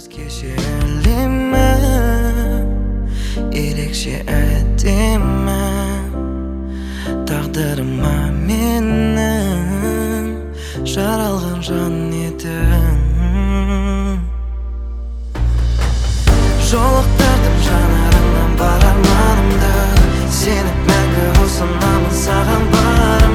Өзгеше әлемі, ерекше әдемі, тағдырыма менің жаралған жан едің. Жолықтырдым жанарыңнан бар арманымды, сеніп мәңгі ұсынамын саған бар